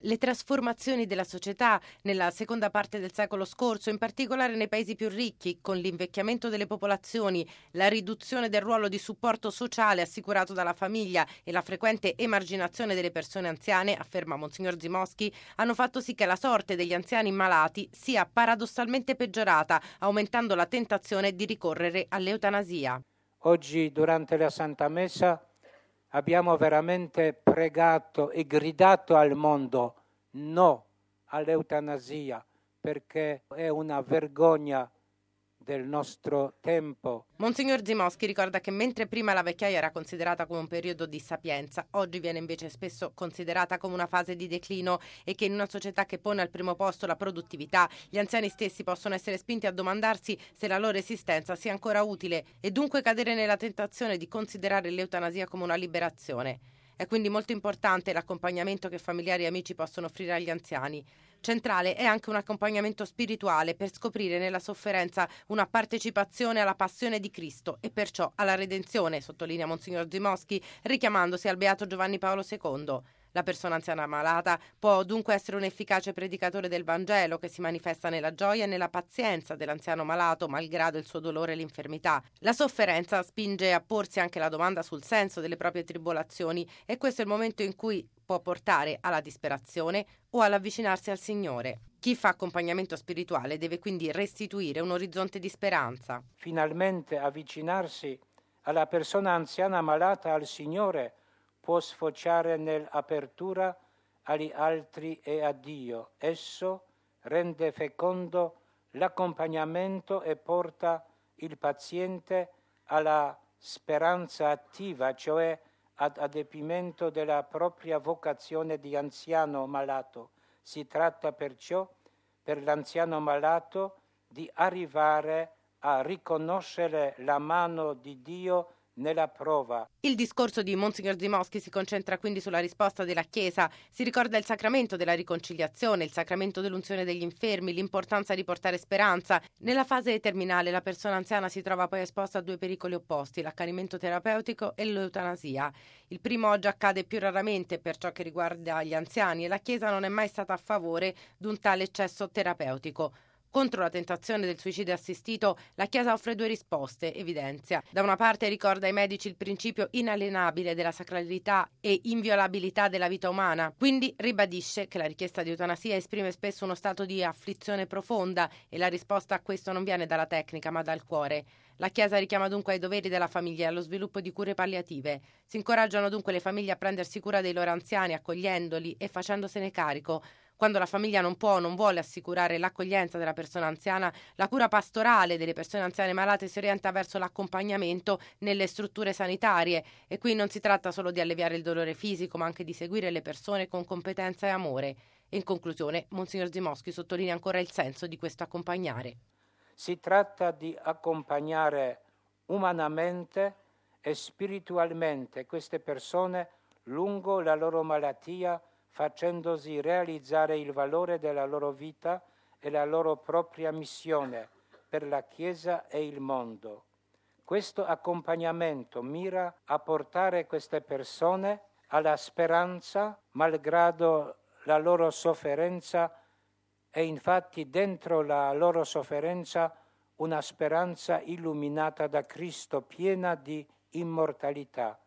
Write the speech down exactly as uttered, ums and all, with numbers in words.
Le trasformazioni della società nella seconda parte del secolo scorso, in particolare nei paesi più ricchi, con l'invecchiamento delle popolazioni, la riduzione del ruolo di supporto sociale assicurato dalla famiglia e la frequente emarginazione delle persone anziane, afferma Monsignor Zimowski, hanno fatto sì che la sorte degli anziani malati sia paradossalmente peggiorata, aumentando la tentazione di ricorrere all'eutanasia. Oggi, durante la Santa Messa, abbiamo veramente pregato e gridato al mondo no all'eutanasia, perché è una vergogna del nostro tempo. Monsignor Zimowski ricorda che mentre prima la vecchiaia era considerata come un periodo di sapienza, oggi viene invece spesso considerata come una fase di declino e che in una società che pone al primo posto la produttività, gli anziani stessi possono essere spinti a domandarsi se la loro esistenza sia ancora utile e dunque cadere nella tentazione di considerare l'eutanasia come una liberazione. È quindi molto importante l'accompagnamento che familiari e amici possono offrire agli anziani. Centrale è anche un accompagnamento spirituale per scoprire nella sofferenza una partecipazione alla passione di Cristo e perciò alla redenzione, sottolinea Monsignor Zimowski, richiamandosi al Beato Giovanni Paolo secondo. La persona anziana malata può dunque essere un efficace predicatore del Vangelo che si manifesta nella gioia e nella pazienza dell'anziano malato, malgrado il suo dolore e l'infermità. La sofferenza spinge a porsi anche la domanda sul senso delle proprie tribolazioni e questo è il momento in cui può portare alla disperazione o all'avvicinarsi al Signore. Chi fa accompagnamento spirituale deve quindi restituire un orizzonte di speranza. Finalmente avvicinarsi alla persona anziana malata al Signore può sfociare nell'apertura agli altri e a Dio. Esso rende fecondo l'accompagnamento e porta il paziente alla speranza attiva, cioè ad adempimento della propria vocazione di anziano malato. Si tratta perciò per l'anziano malato di arrivare a riconoscere la mano di Dio nella prova. Il discorso di Monsignor Zimowski si concentra quindi sulla risposta della Chiesa, si ricorda il sacramento della riconciliazione, il sacramento dell'unzione degli infermi, l'importanza di portare speranza. Nella fase terminale la persona anziana si trova poi esposta a due pericoli opposti, l'accanimento terapeutico e l'eutanasia. Il primo oggi accade più raramente per ciò che riguarda gli anziani e la Chiesa non è mai stata a favore di un tale eccesso terapeutico. Contro la tentazione del suicidio assistito, la Chiesa offre due risposte, evidenzia. Da una parte ricorda ai medici il principio inalienabile della sacralità e inviolabilità della vita umana, quindi ribadisce che la richiesta di eutanasia esprime spesso uno stato di afflizione profonda e la risposta a questo non viene dalla tecnica ma dal cuore. La Chiesa richiama dunque ai doveri della famiglia e allo sviluppo di cure palliative. Si incoraggiano dunque le famiglie a prendersi cura dei loro anziani, accogliendoli e facendosene carico. Quando la famiglia non può o non vuole assicurare l'accoglienza della persona anziana, la cura pastorale delle persone anziane malate si orienta verso l'accompagnamento nelle strutture sanitarie e qui non si tratta solo di alleviare il dolore fisico, ma anche di seguire le persone con competenza e amore. In conclusione, Monsignor Zimowski sottolinea ancora il senso di questo accompagnare. Si tratta di accompagnare umanamente e spiritualmente queste persone lungo la loro malattia, facendosi realizzare il valore della loro vita e la loro propria missione per la Chiesa e il mondo. Questo accompagnamento mira a portare queste persone alla speranza, malgrado la loro sofferenza, e infatti dentro la loro sofferenza una speranza illuminata da Cristo, piena di immortalità.